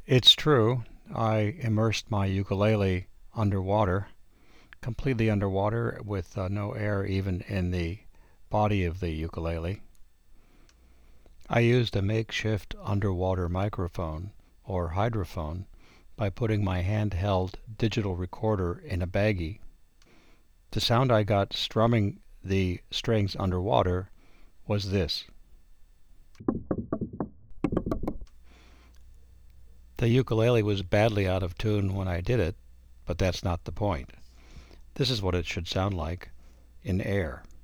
It's true. I immersed my ukulele underwater, completely underwater, with no air even in the body of the ukulele. I used a makeshift underwater microphone, or hydrophone, by putting my handheld digital recorder in a baggie. The sound I got strumming the strings underwater was this. The ukulele was badly out of tune when I did it, but that's not the point. This is what it should sound like in air.